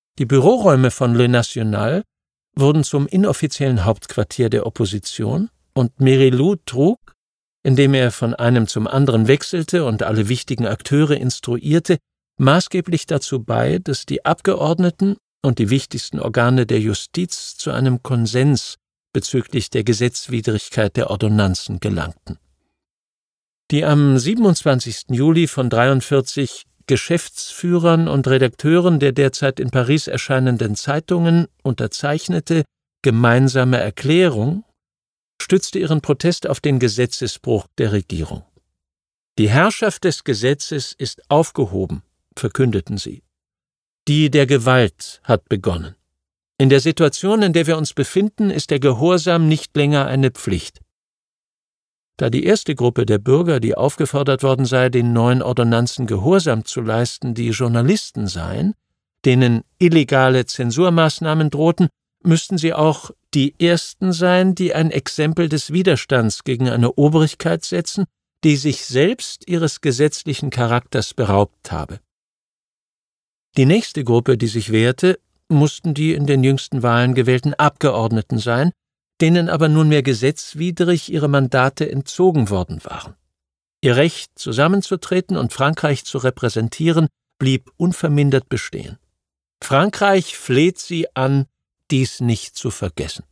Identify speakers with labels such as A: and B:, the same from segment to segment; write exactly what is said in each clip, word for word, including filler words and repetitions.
A: Die Büroräume von Le National wurden zum inoffiziellen Hauptquartier der Opposition und Merilloux trug, indem er von einem zum anderen wechselte und alle wichtigen Akteure instruierte, maßgeblich dazu bei, dass die Abgeordneten und die wichtigsten Organe der Justiz zu einem Konsens bezüglich der Gesetzwidrigkeit der Ordonnanzen gelangten. Die am siebenundzwanzigsten Juli von dreiundvierzig Geschäftsführern und Redakteuren der derzeit in Paris erscheinenden Zeitungen unterzeichnete gemeinsame Erklärung stützte ihren Protest auf den Gesetzesbruch der Regierung. Die Herrschaft des Gesetzes ist aufgehoben, verkündeten sie. Die der Gewalt hat begonnen. In der Situation, in der wir uns befinden, ist der Gehorsam nicht länger eine Pflicht. Da die erste Gruppe der Bürger, die aufgefordert worden sei, den neuen Ordonnanzen Gehorsam zu leisten, die Journalisten seien, denen illegale Zensurmaßnahmen drohten, müssten sie auch die Ersten sein, die ein Exempel des Widerstands gegen eine Obrigkeit setzen, die sich selbst ihres gesetzlichen Charakters beraubt habe. Die nächste Gruppe, die sich wehrte, mussten die in den jüngsten Wahlen gewählten Abgeordneten sein, denen aber nunmehr gesetzwidrig ihre Mandate entzogen worden waren. Ihr Recht, zusammenzutreten und Frankreich zu repräsentieren, blieb unvermindert bestehen. Frankreich fleht sie an, dies nicht zu vergessen.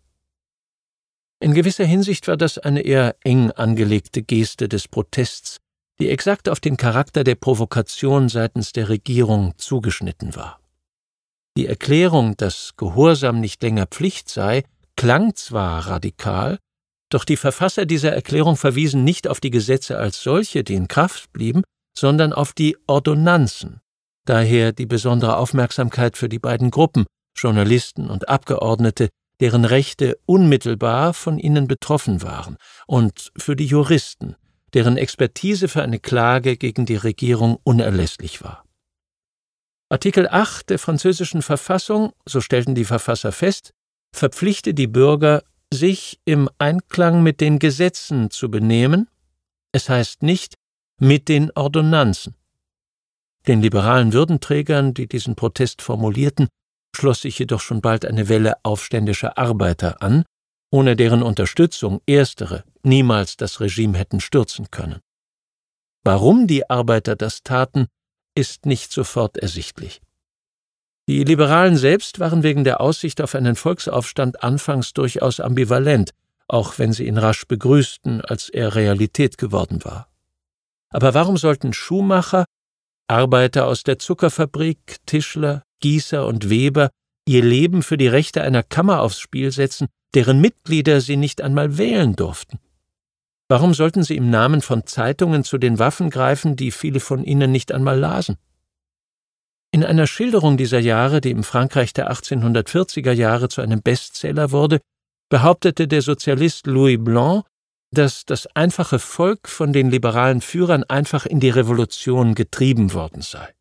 A: In gewisser Hinsicht war das eine eher eng angelegte Geste des Protests, die exakt auf den Charakter der Provokation seitens der Regierung zugeschnitten war. Die Erklärung, dass Gehorsam nicht länger Pflicht sei, klang zwar radikal, doch die Verfasser dieser Erklärung verwiesen nicht auf die Gesetze als solche, die in Kraft blieben, sondern auf die Ordonnanzen. Daher die besondere Aufmerksamkeit für die beiden Gruppen, Journalisten und Abgeordnete, deren Rechte unmittelbar von ihnen betroffen waren, und für die Juristen, deren Expertise für eine Klage gegen die Regierung unerlässlich war. Artikel acht der französischen Verfassung, so stellten die Verfasser fest, verpflichte die Bürger, sich im Einklang mit den Gesetzen zu benehmen, es heißt nicht mit den Ordonnanzen. Den liberalen Würdenträgern, die diesen Protest formulierten, schloss sich jedoch schon bald eine Welle aufständischer Arbeiter an, ohne deren Unterstützung erstere niemals das Regime hätten stürzen können. Warum die Arbeiter das taten, ist nicht sofort ersichtlich. Die Liberalen selbst waren wegen der Aussicht auf einen Volksaufstand anfangs durchaus ambivalent, auch wenn sie ihn rasch begrüßten, als er Realität geworden war. Aber warum sollten Schuhmacher, Arbeiter aus der Zuckerfabrik, Tischler, Gießer und Weber ihr Leben für die Rechte einer Kammer aufs Spiel setzen, deren Mitglieder sie nicht einmal wählen durften? Warum sollten sie im Namen von Zeitungen zu den Waffen greifen, die viele von ihnen nicht einmal lasen? In einer Schilderung dieser Jahre, die im Frankreich der achtzehnhundertvierziger Jahre zu einem Bestseller wurde, behauptete der Sozialist Louis Blanc, dass das einfache Volk von den liberalen Führern einfach in die Revolution getrieben worden sei.